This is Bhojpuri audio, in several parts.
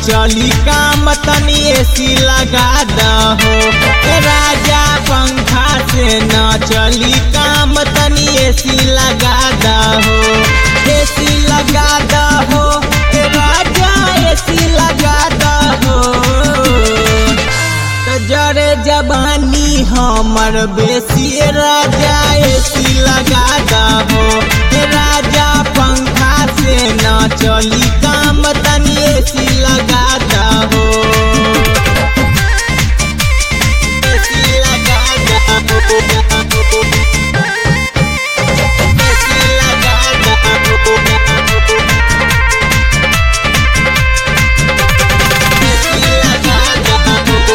चली काम तनी एसी लगा दहो राजा पंखा से न चली काम तनी एसी लगा दहो एसी लगा दहो राजा एसी लगा दहो जरे जवानी हमर बेसी राजा एसी लगा दहो राजा पंखा से न चली काम तनी एसी लगा दहो एसी लगा दहो एसी लगा दहो एसी लगा दहो।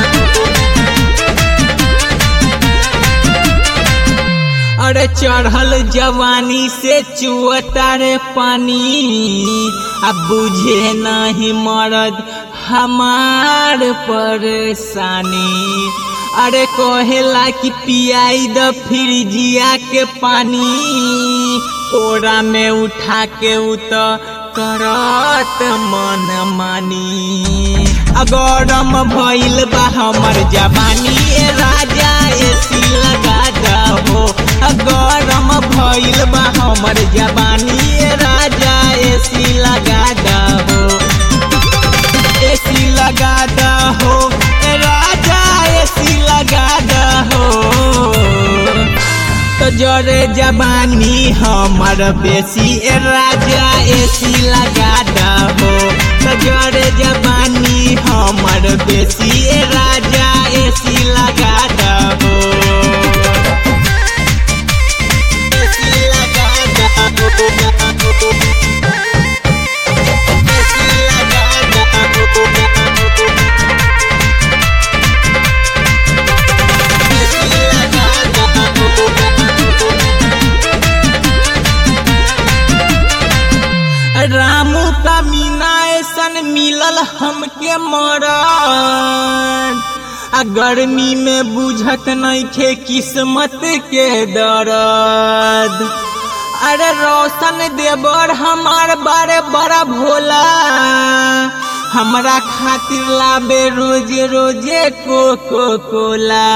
अरे चढ़ल जवानी से चुअता रे पानी अब बुझे नहीं मरद हमार परेशानी अरे कहेला कि पियाई द फ्रिजिया के पानी कोरा में उठा के उत करत मन मानी गरम भइल बा हमर जवानी राजा एसी लगा दहो गरम भइल बा हमर जवानी राजा एसी लगा दहो एसी लगा दहो राजा एसी लगा दहो तो जरे जवानी हमर बेसी राजा एसी लगा दहो तो जरे जवानी हमर बेसी राजा एसी लगा दहो एसी लगा दहो एसी लगा दहो एसी लगा दहो। रामू का मीना ऐसन मिलल हमके मरद आ गर्मी में बुझत नइखे किस्मत के दर्द अरे रोशन देवर हमार बारे बड़ा भोला हमरा खातिर लाबे रोजे रोजे कोको कोला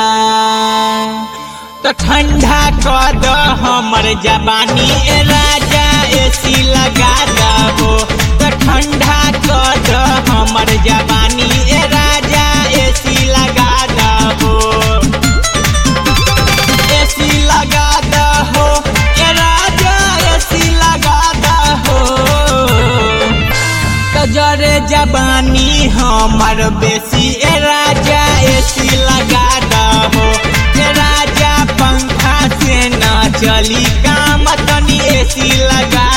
तो ठंडा कर दो हमर जवानी राजा एसी लगा दहो तो ठंडा कर दो हमर जवानी राजा एसी लगा दहो एसी लगा दहो राजा एसी लगा दहो तो जरे जवानी हमर बेसी राजा एसी लगा दहो राजा पंखा से न चली काम तनी एसी लगा